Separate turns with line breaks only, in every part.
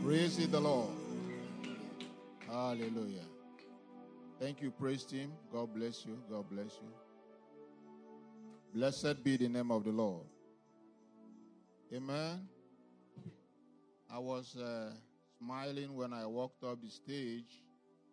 Praise the Lord. Hallelujah. Thank you, praise team. God bless you. God bless you. Blessed be the name of the Lord. Amen. I was smiling when I walked up the stage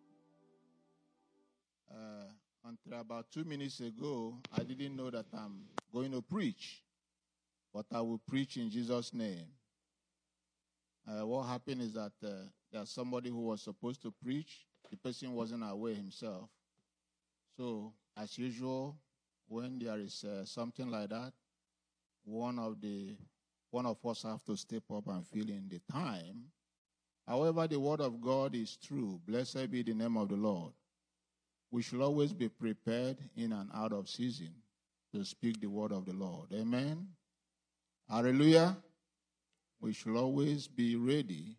until about 2 minutes ago. I didn't know that I'm going to preach, but I will preach in Jesus' name. What happened is that there's somebody who was supposed to preach. The person wasn't aware himself. So, as usual, when there is something like that, one of us have to step up and fill in the time. However, the word of God is true. Blessed be the name of the Lord. We should always be prepared in and out of season to speak the word of the Lord. Amen. Hallelujah. We should always be ready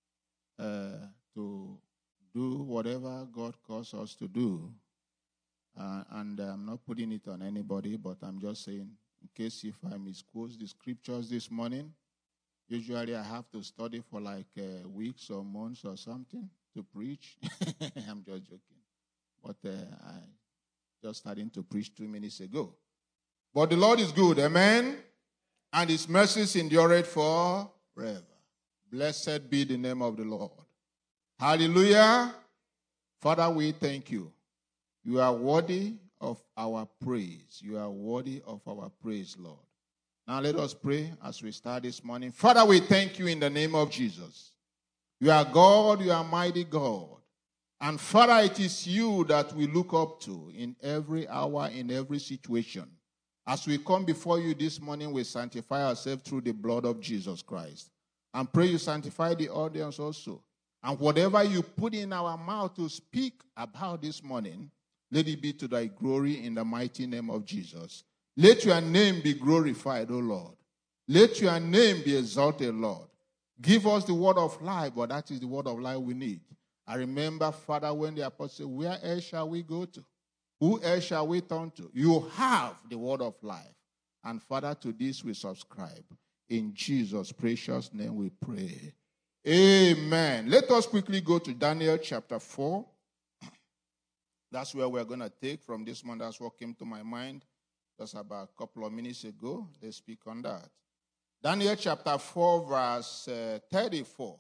to do whatever God calls us to do. And I'm not putting it on anybody, but I'm just saying, in case if I misquote the scriptures this morning, usually I have to study for like weeks or months or something to preach. I'm just joking. But I just starting to preach 2 minutes ago. But the Lord is good, amen? And his mercies endureth forever. Blessed be the name of the Lord. Hallelujah. Father, we thank you. You are worthy of our praise. You are worthy of our praise, Lord. Now let us pray as we start this morning. Father, we thank you in the name of Jesus. You are God, you are mighty God. And Father, it is you that we look up to in every hour, in every situation. As we come before you this morning, we sanctify ourselves through the blood of Jesus Christ. And pray you sanctify the audience also. And whatever you put in our mouth to speak about this morning, let it be to thy glory in the mighty name of Jesus. Let your name be glorified, O Lord. Let your name be exalted, Lord. Give us the word of life, but that is the word of life we need. I remember, Father, when the apostle said, where else shall we go to? Who else shall we turn to? You have the word of life. And Father, to this we subscribe. In Jesus' precious name we pray. Amen. Let us quickly go to Daniel chapter 4. That's where we're going to take from this one. That's what came to my mind just about a couple of minutes ago. Let's speak on that. Daniel chapter 4, verse 34.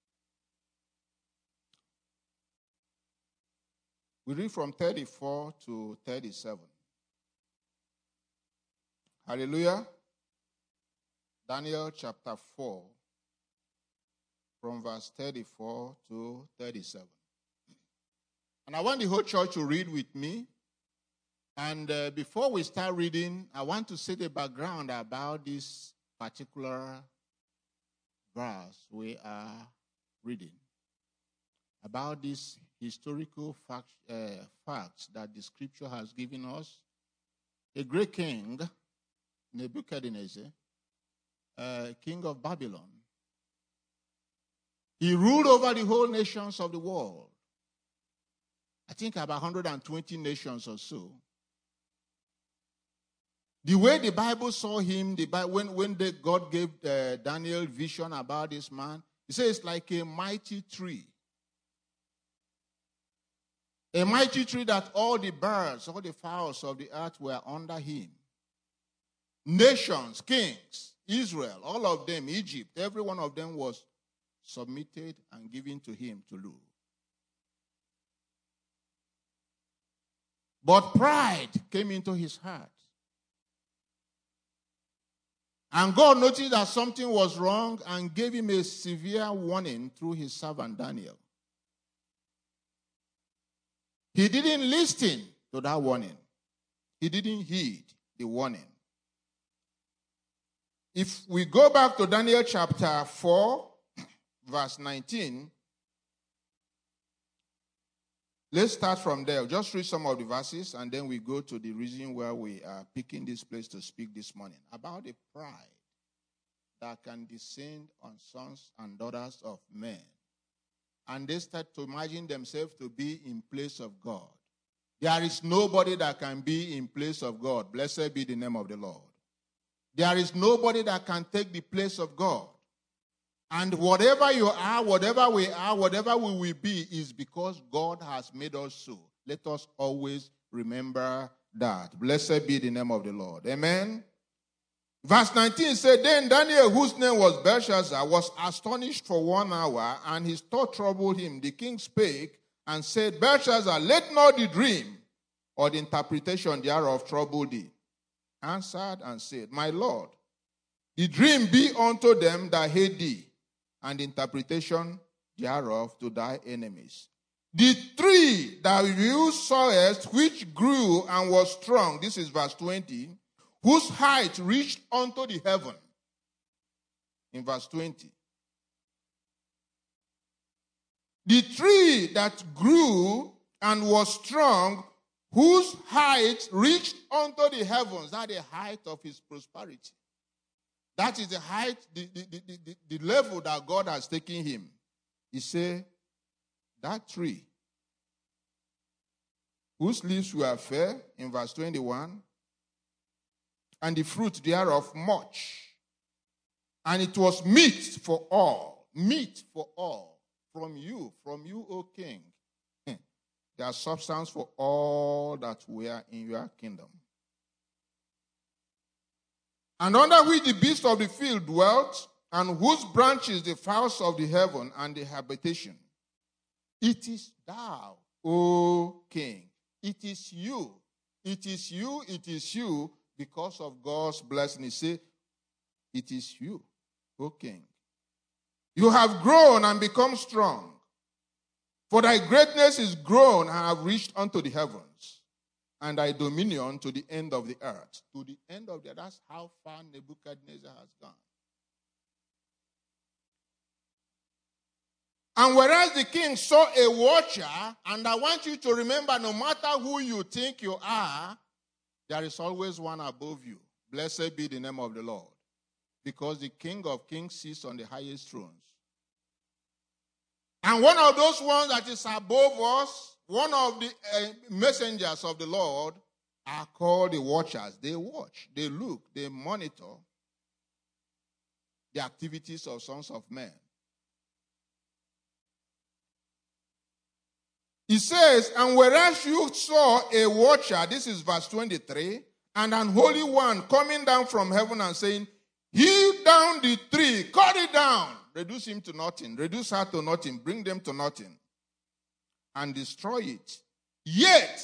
We read from 34 to 37. Hallelujah. Daniel chapter 4, from verse 34 to 37. And I want the whole church to read with me. And before we start reading, I want to say the background about this particular verse we are reading. About these historical facts that the scripture has given us. A great king, Nebuchadnezzar, king of Babylon, he ruled over the whole nations of the world. I think about 120 nations or so. The way the Bible saw him, when God gave Daniel vision about this man, he says it's like a mighty tree. A mighty tree that all the birds, all the fowls of the earth were under him. Nations, kings, Israel, all of them, Egypt, every one of them was submitted and given to him to rule. But pride came into his heart. And God noticed that something was wrong and gave him a severe warning through his servant Daniel. He didn't listen to that warning. He didn't heed the warning. If we go back to Daniel chapter 4, verse 19, let's start from there. Just read some of the verses, and then we go to the reason where we are picking this place to speak this morning. About the pride that can descend on sons and daughters of men. And they start to imagine themselves to be in place of God. There is nobody that can be in place of God. Blessed be the name of the Lord. There is nobody that can take the place of God. And whatever you are, whatever we are, whatever we will be is because God has made us so. Let us always remember that. Blessed be the name of the Lord. Amen. Verse 19 said, Then Daniel, whose name was Belshazzar, was astonished for 1 hour, and his thought troubled him. The king spake and said, Belshazzar, let not the dream or the interpretation thereof trouble thee. Answered and said, My Lord, the dream be unto them that hate thee, and the interpretation thereof to thy enemies. The tree that you sawest, which grew and was strong, this is verse 20, whose height reached unto the heaven. In verse 20. The tree that grew and was strong, whose height reached unto the heavens. That is the height of his prosperity. That is the height, the level that God has taken him. He said, that tree, whose leaves were fair, in verse 21, and the fruit thereof much. And it was meat for all, from you, O king. There are substance for all that were in your kingdom. And under which the beasts of the field dwelt, and whose branches the fowls of the heaven and the habitation. It is thou, O king. It is you. It is you, it is you, because of God's blessing. He said, it is you, O king. You have grown and become strong. For thy greatness is grown and have reached unto the heavens, and thy dominion to the end of the earth. To the end of the earth. That's how far Nebuchadnezzar has gone. And whereas the king saw a watcher, and I want you to remember, no matter who you think you are, there is always one above you. Blessed be the name of the Lord. Because the King of Kings sits on the highest thrones. And one of those ones that is above us, one of the messengers of the Lord, are called the watchers. They watch, they look, they monitor the activities of sons of men. He says, and whereas you saw a watcher, this is verse 23, and an holy one coming down from heaven and saying, hew down the tree, cut it down, reduce him to nothing, reduce her to nothing, bring them to nothing, and destroy it. Yet,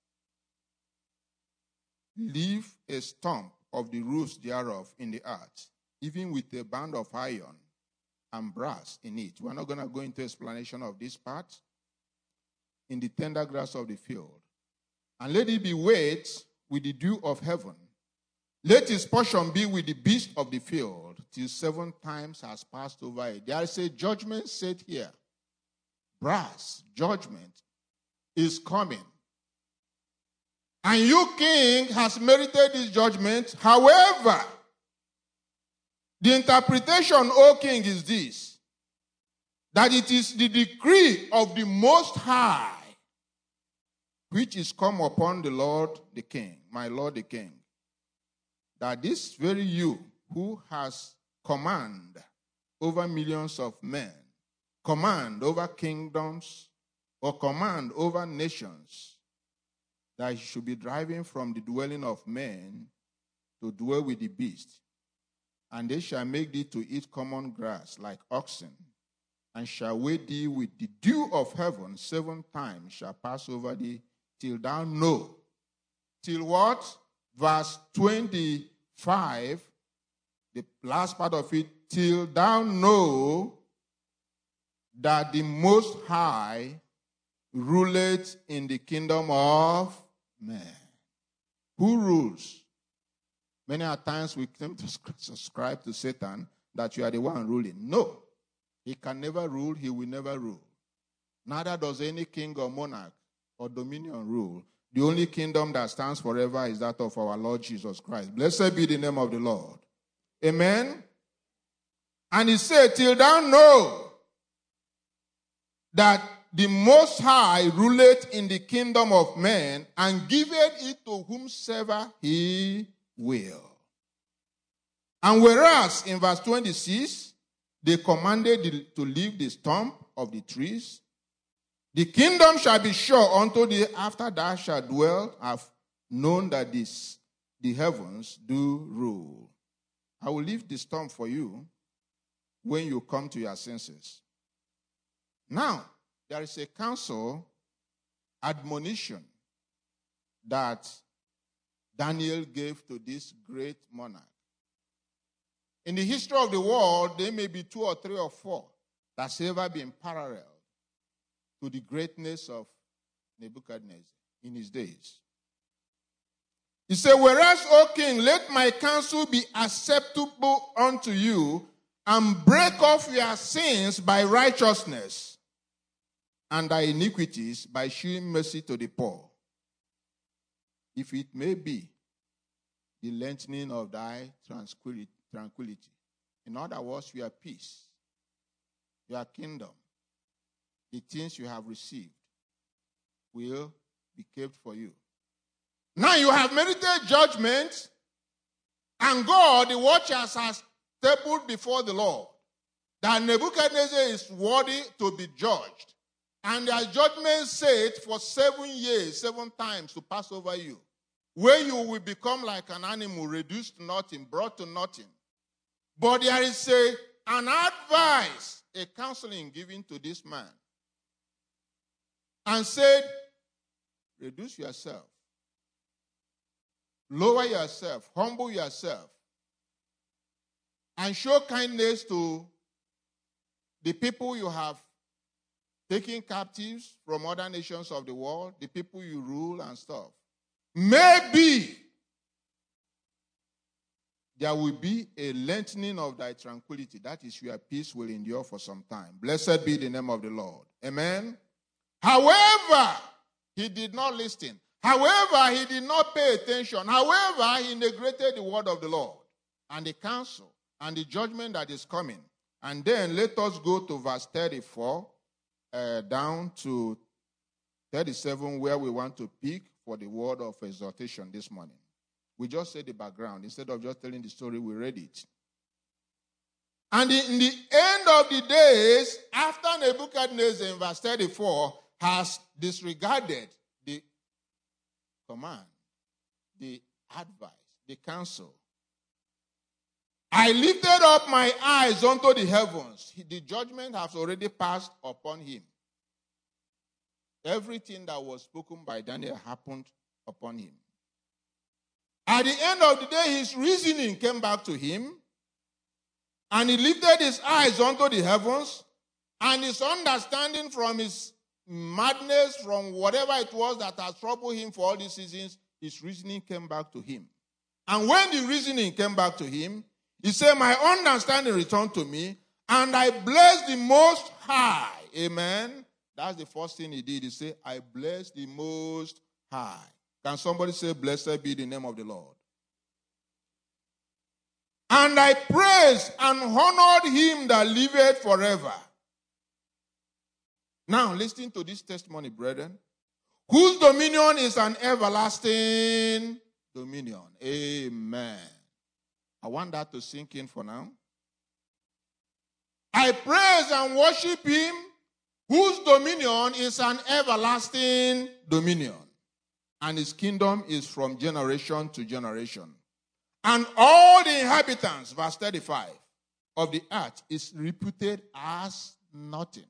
leave a stump of the roots thereof in the earth, even with a band of iron and brass in it. We're not going to go into explanation of this part. In the tender grass of the field. And let it be wet with the dew of heaven. Let his portion be with the beast of the field, till 7 times has passed over it. There is a judgment set here. Brass, judgment is coming. And you, king, has merited this judgment. However, the interpretation, O king, is this: that it is the decree of the Most High which is come upon the Lord the King, my Lord the King, that this very you who has command over millions of men, command over kingdoms, or command over nations, that you should be driving from the dwelling of men to dwell with the beast. And they shall make thee to eat common grass like oxen, and shall wait thee with the dew of heaven 7 times shall pass over thee, till thou know. Till what? Verse 25, the last part of it, till thou know that the Most High ruleth in the kingdom of men. Who rules? Many a times we claim to subscribe to Satan that you are the one ruling. No. He can never rule. He will never rule. Neither does any king or monarch or dominion rule. The only kingdom that stands forever is that of our Lord Jesus Christ. Blessed be the name of the Lord. Amen. And he said, till thou know that the Most High ruleth in the kingdom of men, and giveth it to whomsoever he will. And whereas, in verse 26, they commanded to leave the stump of the trees. The kingdom shall be sure unto thee after thou shalt dwell, have known that the heavens do rule. I will leave the stump for you when you come to your senses. Now, there is a counsel, admonition that Daniel gave to this great monarch. In the history of the world, there may be 2 or 3 or 4 that's ever been parallel to the greatness of Nebuchadnezzar in his days. He said, whereas, O king, let my counsel be acceptable unto you, and break off your sins by righteousness, and thy iniquities by shewing mercy to the poor, if it may be the lengthening of thy tranquility. In other words, your peace, your kingdom, the things you have received will be kept for you. Now you have merited judgment, and God, the watchers, has stabled before the Lord that Nebuchadnezzar is worthy to be judged. And their judgment said for 7 years, 7 times to pass over you, where you will become like an animal, reduced to nothing, brought to nothing. But there is an advice, a counseling given to this man, and said, reduce yourself, lower yourself, humble yourself, and show kindness to the people you have taken captives from other nations of the world, the people you rule and stuff. Maybe there will be a lengthening of thy tranquility. That is, your peace will endure for some time. Blessed be the name of the Lord. Amen. However, he did not listen. However, he did not pay attention. However, he neglected the word of the Lord and the counsel and the judgment that is coming. And then let us go to verse 34 down to 37, where we want to pick for the word of exhortation this morning. We just said the background. Instead of just telling the story, we read it. And in the end of the days, after Nebuchadnezzar, in verse 34, has disregarded the command, the advice, the counsel, I lifted up my eyes unto the heavens. The judgment has already passed upon him. Everything that was spoken by Daniel happened upon him. At the end of the day, his reasoning came back to him, and he lifted his eyes unto the heavens, and his understanding from his madness, from whatever it was that has troubled him for all these seasons, his reasoning came back to him. And when the reasoning came back to him, he said, my understanding returned to me, and I blessed the Most High. Amen. That's the first thing he did. He said, I bless the Most High. Can somebody say, blessed be the name of the Lord? And I praised and honored him that liveth forever. Now, listen to this testimony, brethren. Whose dominion is an everlasting dominion. Amen. I want that to sink in for now. I praise and worship him whose dominion is an everlasting dominion, and his kingdom is from generation to generation. And all the inhabitants, verse 35, of the earth is reputed as nothing.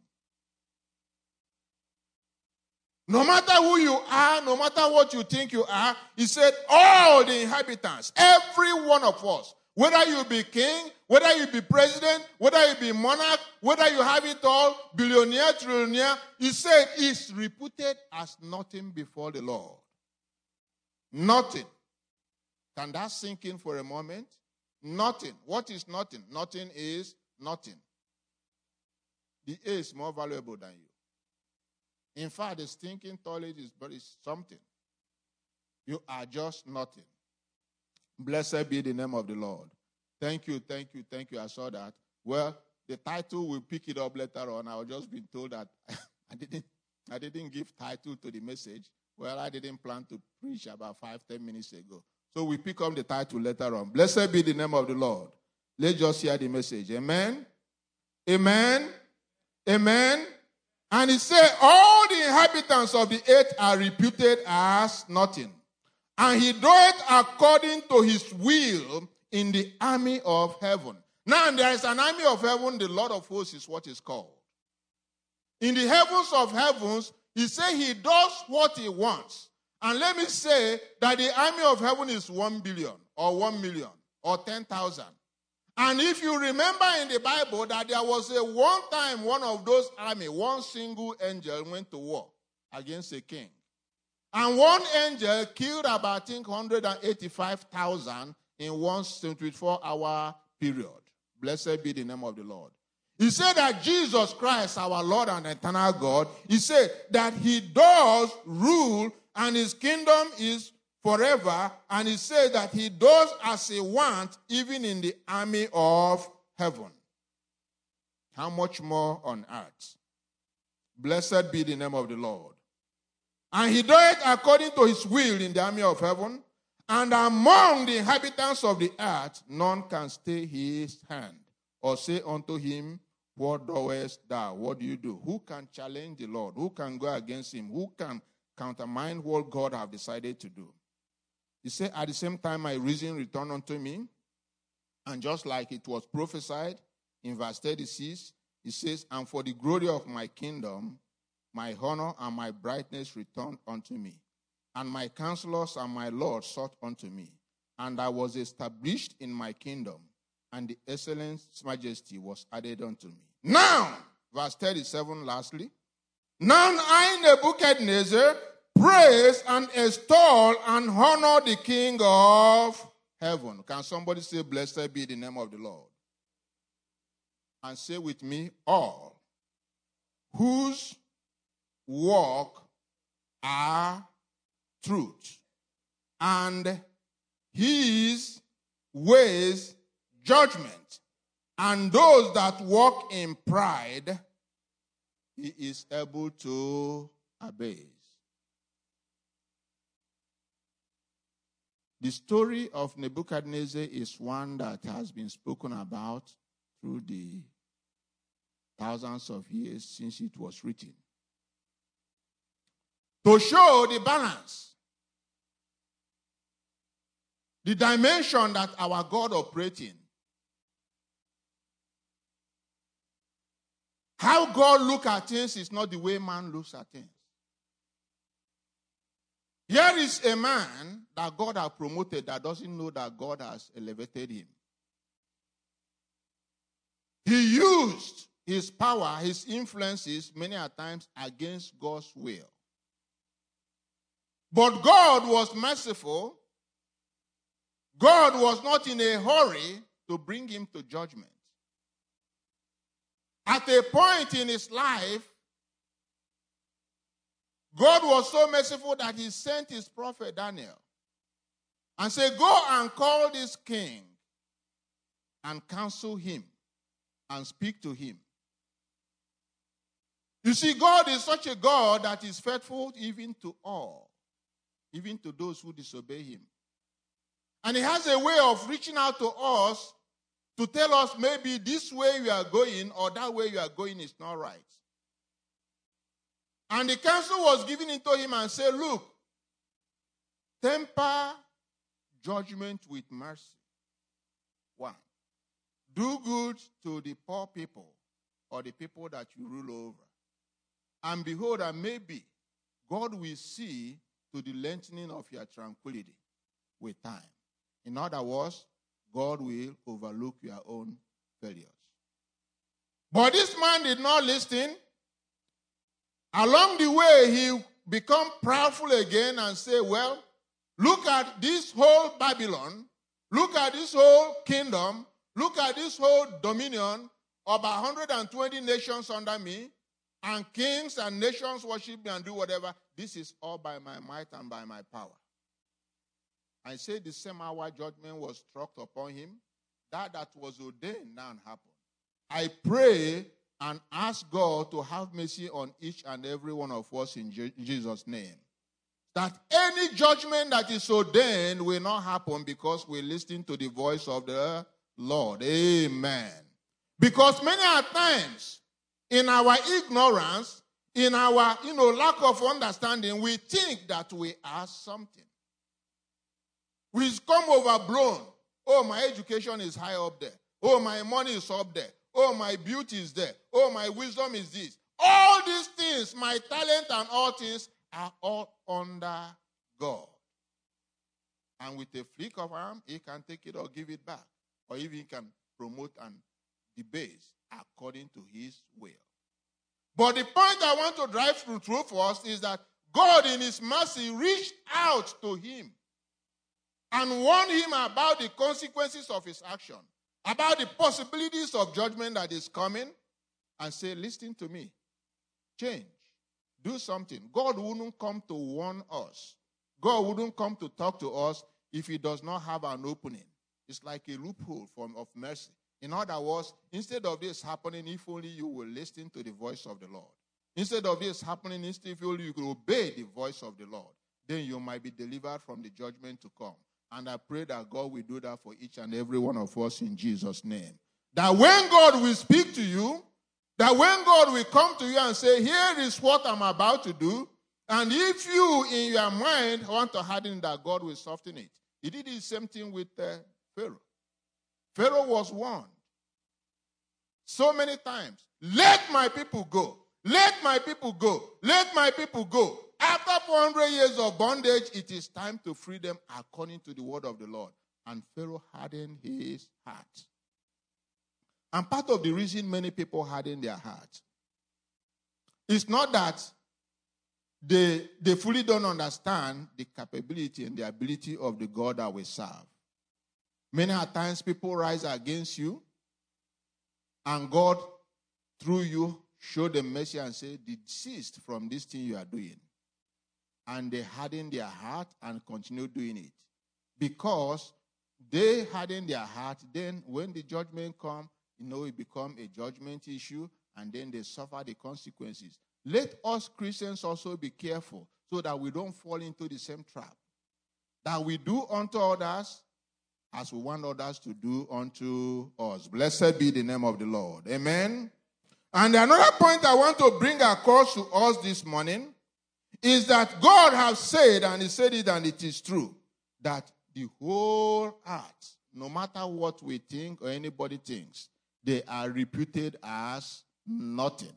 No matter who you are, no matter what you think you are, he said all the inhabitants, every one of us, whether you be king, whether you be president, whether you be monarch, whether you have it all, billionaire, trillionaire, he said is reputed as nothing before the Lord. Nothing. Can that sink in for a moment? Nothing. What is nothing? Nothing is nothing. The A is more valuable than you. In fact, the stinking toilet is something. You are just nothing. Blessed be the name of the Lord. Thank you. I saw that. Well, the title, will pick it up later on. I was just been told that I didn't give title to the message. Well, I didn't plan to preach about 5-10 minutes ago. So we pick up the title later on. Blessed be the name of the Lord. Let's just hear the message. Amen. Amen. Amen. And he said, all the inhabitants of the earth are reputed as nothing. And he doeth according to his will in the army of heaven. Now there is an army of heaven, the Lord of hosts is what is called. In the heavens of heavens, he said he does what he wants. And let me say that the army of heaven is 1 billion or 1 million or 10,000. And if you remember in the Bible that there was a one time one of those army, one single angel went to war against a king. And one angel killed about, I think, 185,000 in one 24-hour period. Blessed be the name of the Lord. He said that Jesus Christ, our Lord and eternal God, he said that he does rule and his kingdom is forever, and he said that he does as he wants, even in the army of heaven. How much more on earth? Blessed be the name of the Lord. And he doeth according to his will in the army of heaven, and among the inhabitants of the earth none can stay his hand, or say unto him, what doest thou? What do you do? Who can challenge the Lord? Who can go against him? Who can countermand what God have decided to do? He said, at the same time, my reason returned unto me. And just like it was prophesied in verse 36, he says, and for the glory of my kingdom, my honor and my brightness returned unto me. And my counselors and my lords sought unto me. And I was established in my kingdom. And the excellent majesty was added unto me. Now, verse 37 lastly. Now I, Nebuchadnezzar, praise and extol and honor the King of heaven. Can somebody say, blessed be the name of the Lord? And say with me, all whose work are truth, and his ways judgment, and those that walk in pride, he is able to abase. The story of Nebuchadnezzar is one that has been spoken about through the thousands of years since it was written. To show the balance, the dimension that our God operates in, how God looks at things is not the way man looks at things. Here is a man that God has promoted that doesn't know that God has elevated him. He used his power, his influences, many a times against God's will. But God was merciful. God was not in a hurry to bring him to judgment. At a point in his life, God was so merciful that he sent his prophet Daniel and said, go and call this king and counsel him and speak to him. You see, God is such a God that is faithful even to all, even to those who disobey him. And he has a way of reaching out to us to tell us maybe this way you are going or that way you are going is not right. And the counsel was given into him and said, look, temper judgment with mercy. 1. Do good to the poor people or the people that you rule over. And behold, and maybe God will see to the lengthening of your tranquility with time. In other words, God will overlook your own failures. But this man did not listen. Along the way, he became proudful again and say, well, look at this whole Babylon. Look at this whole kingdom. Look at this whole dominion of 120 nations under me. And kings and nations worship me and do whatever. This is all by my might and by my power. I say the same hour judgment was struck upon him. That was ordained now happened. I pray and ask God to have mercy on each and every one of us in Jesus' name. That any judgment that is ordained will not happen because we listen to the voice of the Lord. Amen. Because many a times, in our ignorance, in our lack of understanding, we think that we are something. We come overblown. Oh, my education is high up there. Oh, my money is up there. Oh, my beauty is there. Oh, my wisdom is this. All these things, my talent and all things, are all under God. And with a flick of arm, he can take it or give it back. Or even he can promote and debase according to his will. But the point I want to drive through for us is that God in his mercy reached out to him and warned him about the consequences of his action, about the possibilities of judgment that is coming, and say, listen to me. Change. Do something. God wouldn't come to warn us. God wouldn't come to talk to us if he does not have an opening. It's like a loophole of mercy. In other words, instead of this happening, if only you will listen to the voice of the Lord. Instead of this happening, if only you could obey the voice of the Lord, then you might be delivered from the judgment to come. And I pray that God will do that for each and every one of us in Jesus' name. That when God will speak to you, that when God will come to you and say, here is what I'm about to do, and if you, in your mind, want to harden that, God will soften it. He did the same thing with Pharaoh. Pharaoh was warned so many times, let my people go. Let my people go. Let my people go. After 400 years of bondage, it is time to free them according to the word of the Lord. And Pharaoh hardened his heart. And part of the reason many people harden their heart is not that they fully don't understand the capability and the ability of the God that we serve. Many a times people rise against you, and God, through you, show them mercy and say, desist from this thing you are doing. And they harden their heart and continue doing it. Because they harden their heart, then when the judgment comes, it becomes a judgment issue, and then they suffer the consequences. Let us Christians also be careful so that we don't fall into the same trap. That we do unto others as we want others to do unto us. Blessed be the name of the Lord. Amen. And another point I want to bring across to us this morning is that God has said, and he said it and it is true, that the whole earth, no matter what we think or anybody thinks, they are reputed as nothing.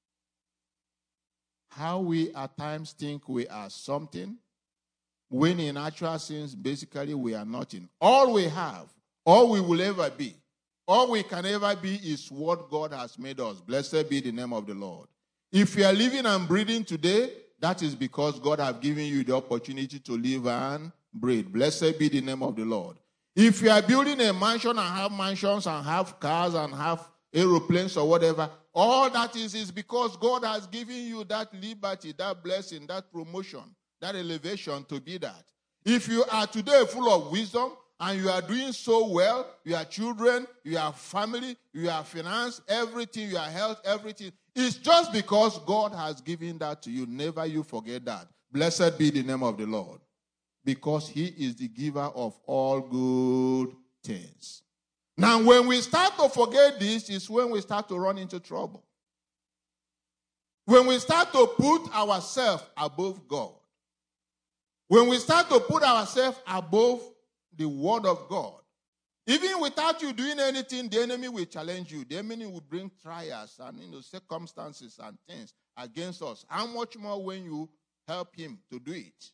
How we at times think we are something, when in actual sense, basically we are nothing. All we have, all we will ever be, all we can ever be is what God has made us. Blessed be the name of the Lord. If you are living and breathing today, that is because God has given you the opportunity to live and breathe. Blessed be the name of the Lord. If you are building a mansion and have mansions and have cars and have aeroplanes or whatever, all that is because God has given you that liberty, that blessing, that promotion, that elevation to be that. If you are today full of wisdom and you are doing so well, your children, your family, your finance, everything, your health, everything, it's just because God has given that to you. Never you forget that. Blessed be the name of the Lord. Because he is the giver of all good things. Now, when we start to forget this, is when we start to run into trouble. When we start to put ourselves above God. When we start to put ourselves above the word of God. Even without you doing anything, the enemy will challenge you. The enemy will bring trials and circumstances and things against us. How much more when you help him to do it?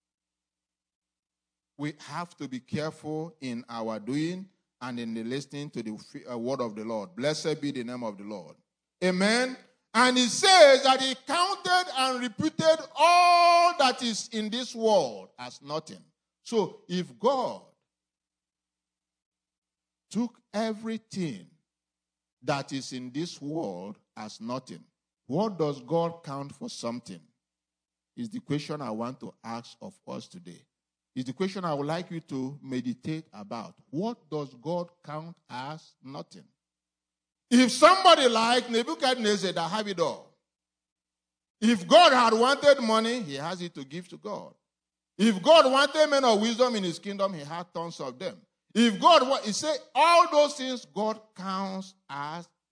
We have to be careful in our doing and in the listening to the word of the Lord. Blessed be the name of the Lord. Amen. And he says that he counted and reputed all that is in this world as nothing. So if God took everything that is in this world as nothing, what does God count for something? Is the question I want to ask of us today. Is the question I would like you to meditate about. What does God count as nothing? If somebody like Nebuchadnezzar that have it all, if God had wanted money, he has it to give to God. If God wanted men of wisdom in his kingdom, he had tons of them. If God, he said all those things God counts as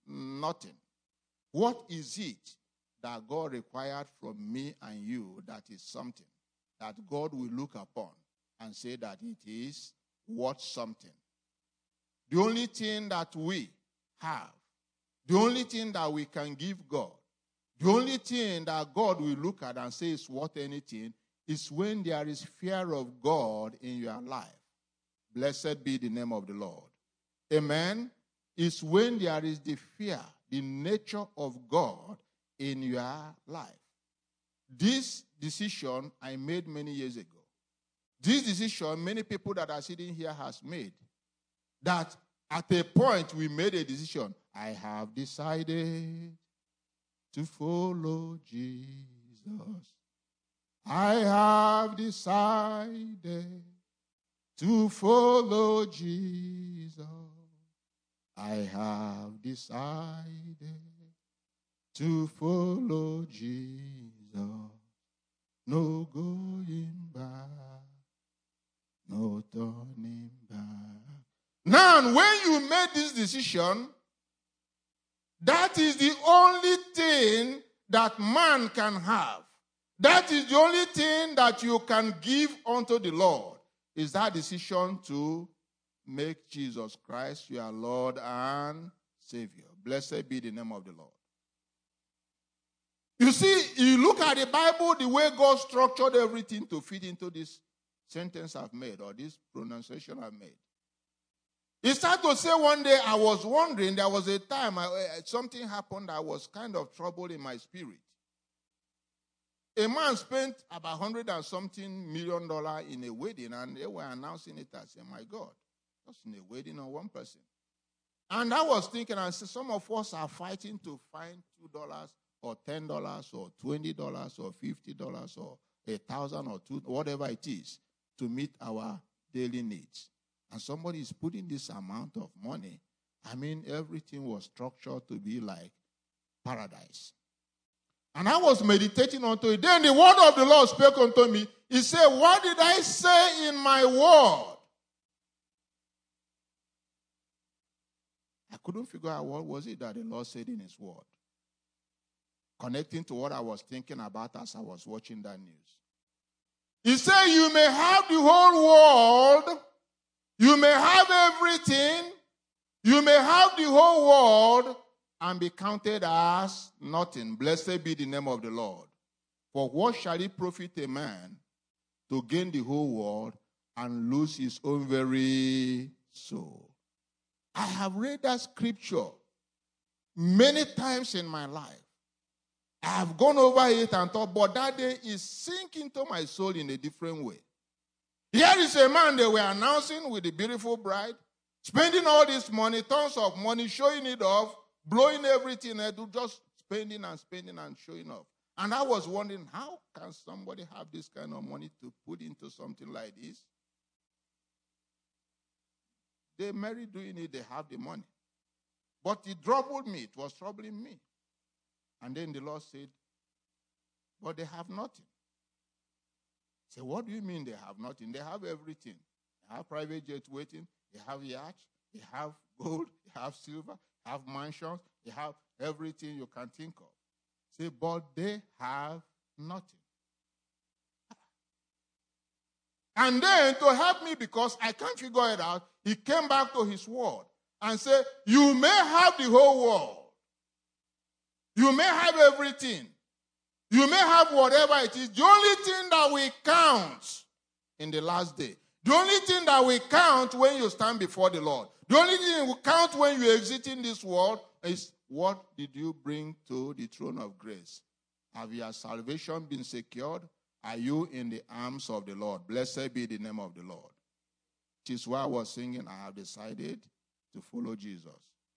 nothing. What is it that God required from me and you that is something that God will look upon and say that it is worth something? The only thing that we have, the only thing that we can give God, the only thing that God will look at and say is worth anything is when there is fear of God in your life. Blessed be the name of the Lord. Amen. It's when there is the fear, the nature of God in your life. This decision I made many years ago. This decision many people that are sitting here has made. That at a point we made a decision. I have decided to follow Jesus. I have decided to follow Jesus. I have decided to follow Jesus. No going back, no turning back. Now, when you made this decision, that is the only thing that man can have. That is the only thing that you can give unto the Lord, is that decision to make Jesus Christ your Lord and Savior. Blessed be the name of the Lord. You see, you look at the Bible, the way God structured everything to fit into this sentence I've made, or this pronunciation I've made. He started to say one day, I was wondering, there was a time something happened, I was kind of troubled in my spirit. A man spent about $100 and something million in a wedding, and they were announcing it as, my God, just in a wedding of one person. And I was thinking, I said, some of us are fighting to find $2 or $10 or $20 or $50 or $1,000 or $2,000, whatever it is, to meet our daily needs. And somebody is putting this amount of money. I mean, everything was structured to be like paradise. And I was meditating onto it. Then the word of the Lord spoke unto me. He said, what did I say in my word? I couldn't figure out what was it that the Lord said in his word. Connecting to what I was thinking about as I was watching that news. He said, you may have the whole world. You may have everything. You may have the whole world and be counted as nothing. Blessed be the name of the Lord. For what shall it profit a man to gain the whole world and lose his own very soul? I have read that scripture many times in my life. I have gone over it and thought, but that day is sinking to my soul in a different way. Here is a man they were announcing with the beautiful bride, spending all this money, tons of money, showing it off, blowing everything, just spending and showing off. And I was wondering, how can somebody have this kind of money to put into something like this? They marry doing it, they have the money. But it troubled me, it was troubling me. And then the Lord said, but they have nothing. I said, what do you mean they have nothing? They have everything. They have private jets waiting, they have yachts, they have gold, they have silver, they have mansions, they have everything you can think of. Say, but they have nothing. And then to help me, because I can't figure it out, he came back to his word and said, you may have the whole world. You may have everything. You may have whatever it is. The only thing that will count in the last day, the only thing that will count when you stand before the Lord, the only thing that will count when you exit in this world is, what did you bring to the throne of grace? Have your salvation been secured? Are you in the arms of the Lord? Blessed be the name of the Lord. Which is why I was singing, I have decided to follow Jesus.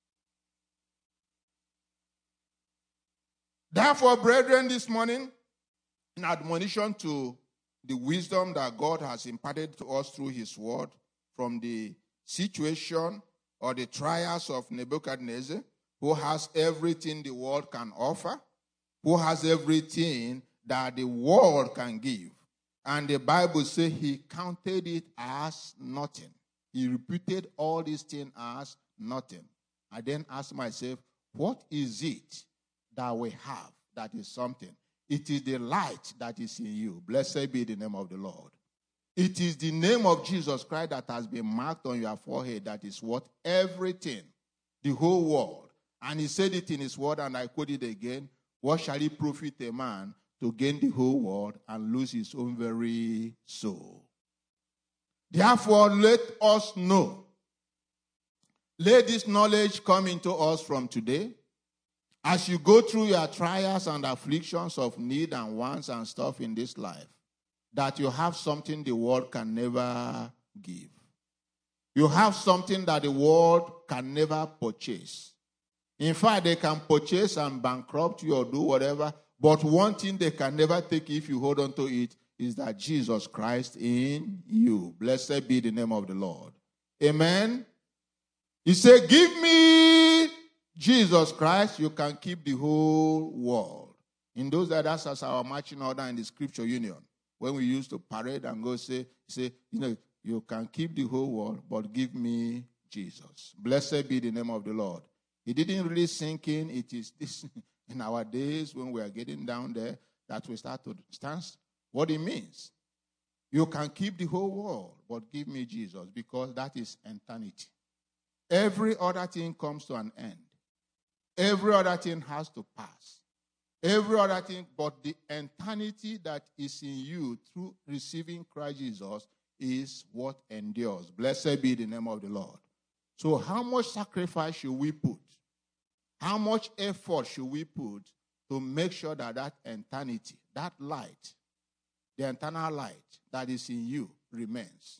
Therefore, brethren, this morning, in admonition to the wisdom that God has imparted to us through his word, from the situation or the trials of Nebuchadnezzar, who has everything the world can offer, who has everything that the world can give. And the Bible says he counted it as nothing. He repeated all these things as nothing. I then asked myself, What is it that we have that is something? It is the light that is in you. Blessed be the name of the Lord. It is the name of Jesus Christ that has been marked on your forehead that is what? Everything. The whole world. And he said it in his word, and I quote it again. What shall it profit a man to gain the whole world and lose his own very soul? Therefore, let us know. Let this knowledge come into us from today. As you go through your trials and afflictions of need and wants and stuff in this life, that you have something the world can never give. You have something that the world can never purchase. In fact, they can purchase and bankrupt you or do whatever, but one thing they can never take if you hold on to it is that Jesus Christ in you. Blessed be the name of the Lord. Amen. He said, give me Jesus Christ, you can keep the whole world. In those days, that's as our marching order in the scripture union. When we used to parade and go say, you can keep the whole world, but give me Jesus. Blessed be the name of the Lord. He didn't really sink in. It is this in our days when we are getting down there that we start to understand what it means. You can keep the whole world, but give me Jesus, because that is eternity. Every other thing comes to an end. Every other thing has to pass. Every other thing, but the eternity that is in you through receiving Christ Jesus is what endures. Blessed be the name of the Lord. So how much sacrifice should we put? How much effort should we put to make sure that that eternity, that light, the eternal light that is in you remains?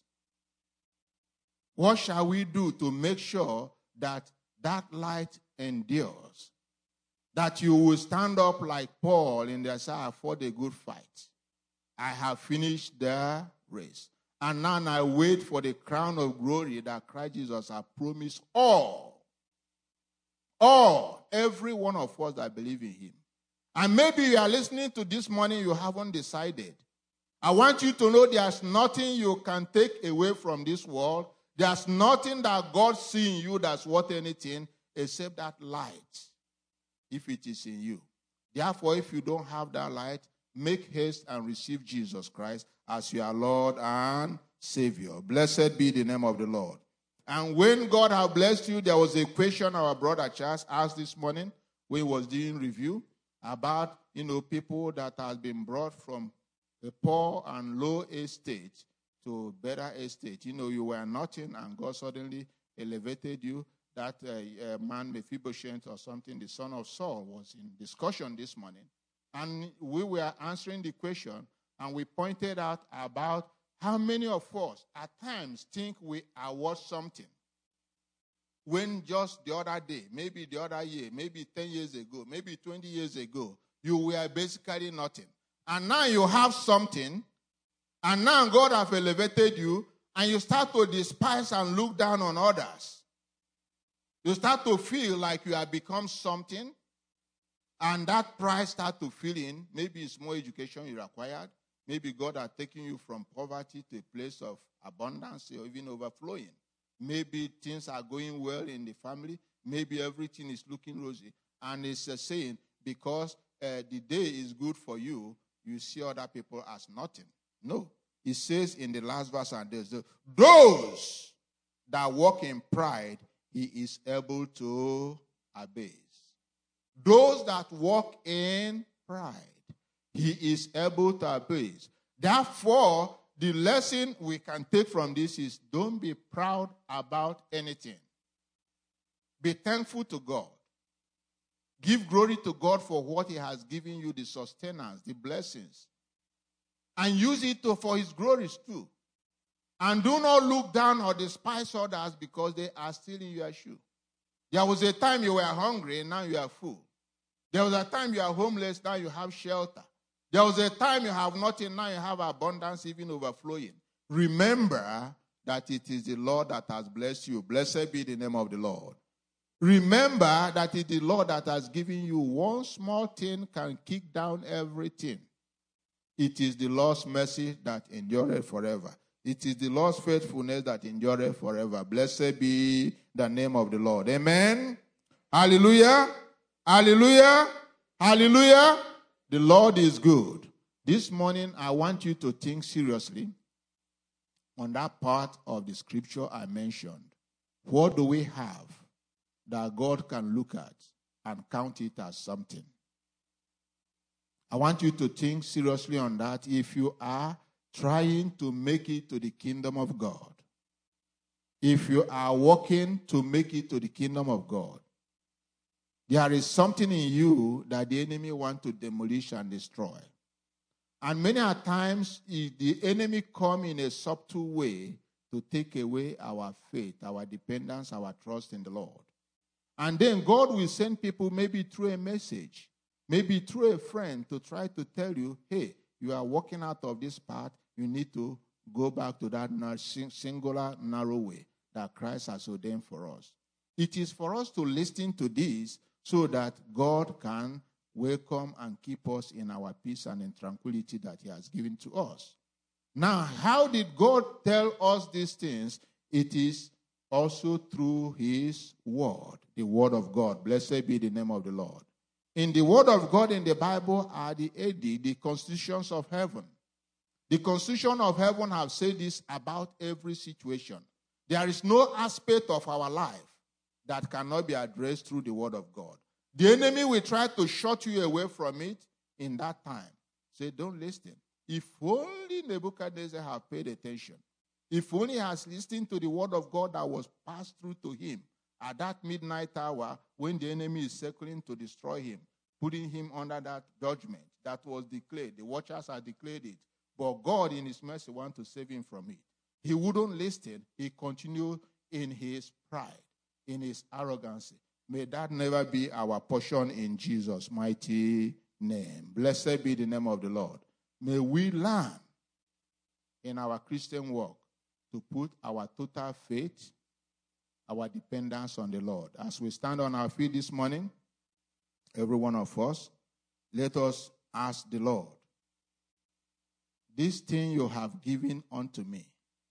What shall we do to make sure that that light endures? That you will stand up like Paul in the say, I fought a good fight. I have finished the race. And now I wait for the crown of glory that Christ Jesus has promised every one of us that believe in him. And maybe you are listening to this morning, you haven't decided. I want you to know there's nothing you can take away from this world. There's nothing that God sees in you that's worth anything except that light, if it is in you. Therefore, if you don't have that light, make haste and receive Jesus Christ as your Lord and Savior. Blessed be the name of the Lord. And when God has blessed you, there was a question our brother Charles asked this morning when he was doing review about, people that have been brought from a poor and low estate to better estate. You were nothing and God suddenly elevated you. That man, Mephibosheth or something, the son of Saul, was in discussion this morning. And we were answering the question, and we pointed out about how many of us at times think we are worth something. When just the other day, maybe the other year, maybe 10 years ago, maybe 20 years ago, you were basically nothing. And now you have something, and now God has elevated you, and you start to despise and look down on others. You start to feel like you have become something, and that pride starts to fill in. Maybe it's more education you required. Maybe God has taken you from poverty to a place of abundance or even overflowing. Maybe things are going well in the family. Maybe everything is looking rosy. And it's a saying, because the day is good for you, you see other people as nothing. No. It says in the last verse, and there's those that walk in pride, he is able to abase. Those that walk in pride, he is able to abase. Therefore, the lesson we can take from this is don't be proud about anything. Be thankful to God. Give glory to God for what he has given you, the sustenance, the blessings. And use it for his glories too. And do not look down or despise others because they are still in your shoe. There was a time you were hungry and now you are full. There was a time you are homeless, now you have shelter. There was a time you have nothing, now you have abundance, even overflowing. Remember that it is the Lord that has blessed you. Blessed be the name of the Lord. Remember that it is the Lord that has given you one small thing can kick down everything. It is the Lord's mercy that endureth forever. It is the Lord's faithfulness that endureth forever. Blessed be the name of the Lord. Amen. Hallelujah. Hallelujah. Hallelujah. The Lord is good. This morning, I want you to think seriously on that part of the scripture I mentioned. What do we have that God can look at and count it as something? I want you to think seriously on that if you are trying to make it to the kingdom of God. If you are working to make it to the kingdom of God, there is something in you that the enemy wants to demolish and destroy. And many a times, the enemy comes in a subtle way to take away our faith, our dependence, our trust in the Lord. And then God will send people maybe through a message, maybe through a friend to try to tell you, hey, you are walking out of this path, you need to go back to that singular, narrow way that Christ has ordained for us. It is for us to listen to this so that God can welcome and keep us in our peace and in tranquility that he has given to us. Now, how did God tell us these things? It is also through his word, the word of God. Blessed be the name of the Lord. In the word of God in the Bible are the constitutions of heaven. The constitution of heaven have said this about every situation. There is no aspect of our life that cannot be addressed through the word of God. The enemy will try to shut you away from it in that time. Say, don't listen. If only Nebuchadnezzar had paid attention, if only he has listened to the word of God that was passed through to him at that midnight hour when the enemy is circling to destroy him, putting him under that judgment that was declared. The watchers had declared it. But God, in his mercy, wants to save him from it. He wouldn't listen. He continued in his pride, in his arrogancy. May that never be our portion in Jesus' mighty name. Blessed be the name of the Lord. May we learn in our Christian walk to put our total faith, our dependence on the Lord. As we stand on our feet this morning, every one of us, let us ask the Lord, this thing you have given unto me,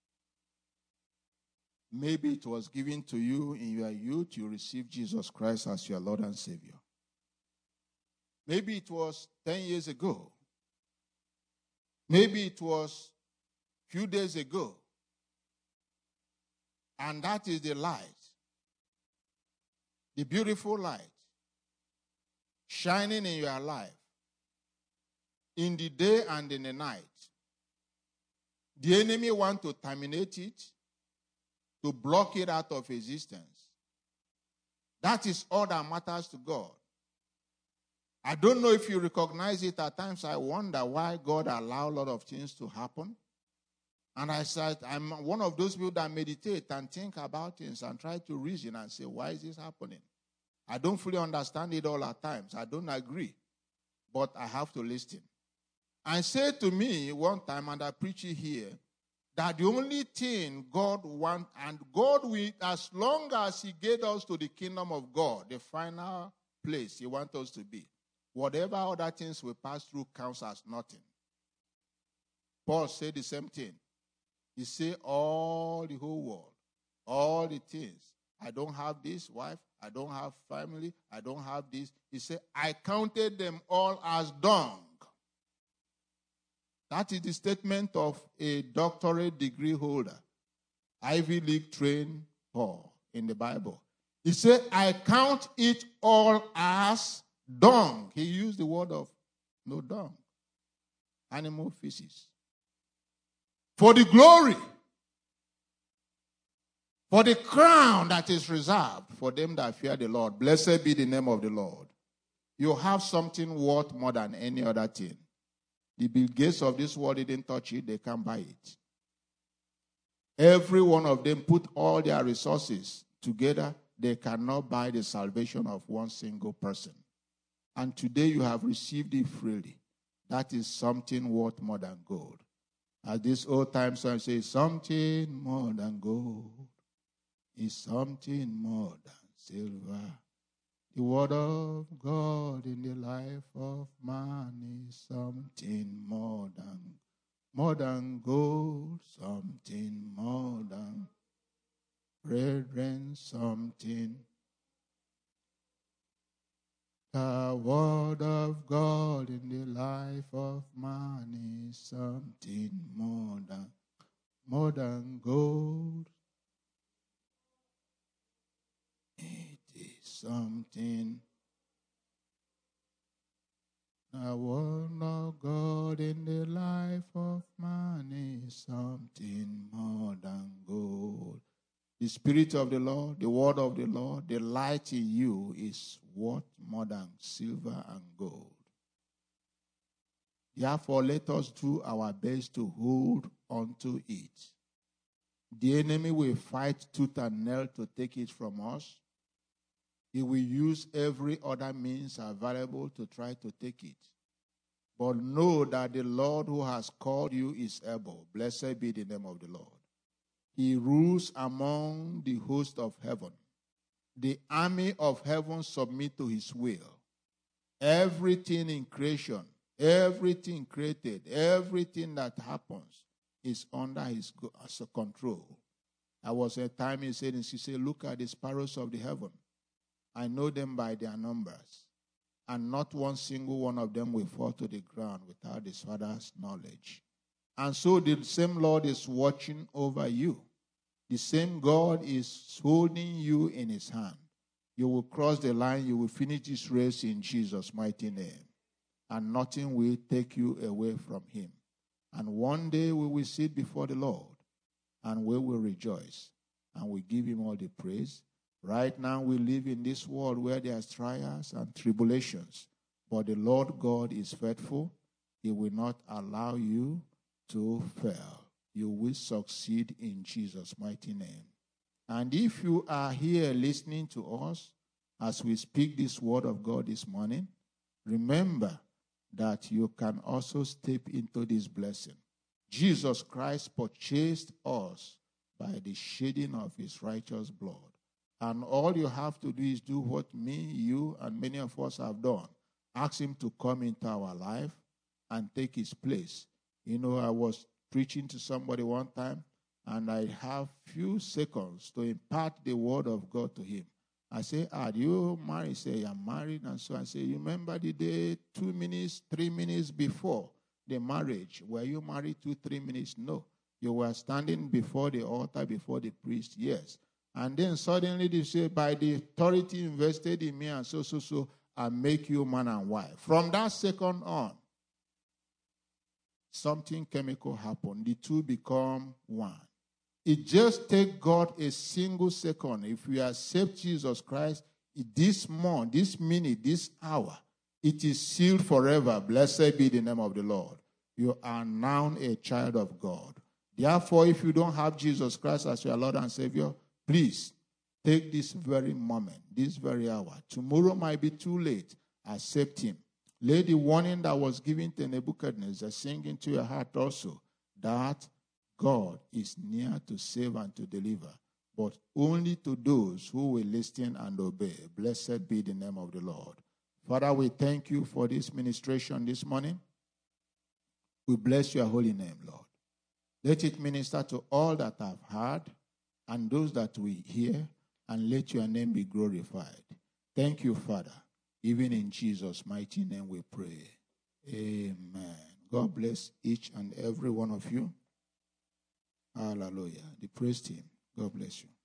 maybe it was given to you in your youth, you received Jesus Christ as your Lord and Savior. Maybe it was 10 years ago. Maybe it was a few days ago. And that is the light, the beautiful light, shining in your life, in the day and in the night. The enemy wants to terminate it, to block it out of existence. That is all that matters to God. I don't know if you recognize it. At times I wonder why God allowed a lot of things to happen. And I said, I'm one of those people that meditate and think about things and try to reason and say, why is this happening? I don't fully understand it all at times. I don't agree. But I have to listen. And said to me one time, and I preach it here, that the only thing God wants, and God will, as long as he gets us to the kingdom of God, the final place he wants us to be, whatever other things we pass through counts as nothing. Paul said the same thing. He said, all the whole world, all the things. I don't have this wife. I don't have family. I don't have this. He said, I counted them all as dung. That is the statement of a doctorate degree holder, Ivy League trained Paul in the Bible. He said, I count it all as dung. He used the word of no dung, animal feces. For the glory, for the crown that is reserved for them that fear the Lord. Blessed be the name of the Lord. You have something worth more than any other thing. The Bill Gates of this world didn't touch it, they can't buy it. Every one of them put all their resources together, they cannot buy the salvation of one single person. And today you have received it freely. That is something worth more than gold. As this old time song says, something more than gold is something more than silver. The word of God in the life of man is something more than gold, something more than brethren, something. The word of God in the life of man is something more than gold. It is something. The word of God in the life of man is something more than gold. The Spirit of the Lord, the word of the Lord, the light in you is worth more than silver and gold. Therefore, let us do our best to hold onto it. The enemy will fight tooth and nail to take it from us. He will use every other means available to try to take it. But know that the Lord who has called you is able. Blessed be the name of the Lord. He rules among the host of heaven. The army of heaven submit to his will. Everything in creation, everything created, everything that happens is under his control. There was a time he said, look at the sparrows of the heaven. I know them by their numbers. And not one single one of them will fall to the ground without his Father's knowledge. And so the same Lord is watching over you. The same God is holding you in his hand. You will cross the line. You will finish this race in Jesus' mighty name. And nothing will take you away from him. And one day we will sit before the Lord. And we will rejoice. And we give him all the praise. Right now we live in this world where there are trials and tribulations. But the Lord God is faithful. He will not allow you to fail. You will succeed in Jesus' mighty name. And if you are here listening to us as we speak this word of God this morning, remember that you can also step into this blessing. Jesus Christ purchased us by the shedding of his righteous blood. And all you have to do is do what me, you, and many of us have done. Ask him to come into our life and take his place. You know, I was preaching to somebody one time, and I have few seconds to impart the word of God to him. I say, are you married? He say, I'm married. And so I say, you remember the day 2 minutes, 3 minutes before the marriage? Were you married 2-3 minutes? No. You were standing before the altar, before the priest? Yes. And then suddenly they say, by the authority invested in me and so, I make you man and wife. From that second on, something chemical happened. The two become one. It just takes God a single second. If we accept Jesus Christ, this month, this minute, this hour, it is sealed forever. Blessed be the name of the Lord. You are now a child of God. Therefore, if you don't have Jesus Christ as your Lord and Savior, please take this very moment, this very hour. Tomorrow might be too late. Accept him. Let the warning that was given to Nebuchadnezzar sink into your heart also, that God is near to save and to deliver, but only to those who will listen and obey. Blessed be the name of the Lord. Father, we thank you for this ministration this morning. We bless your holy name, Lord. Let it minister to all that have heard and those that we hear, and let your name be glorified. Thank you, Father. Even in Jesus' mighty name we pray. Amen. God bless each and every one of you. Hallelujah. The praise team. God bless you.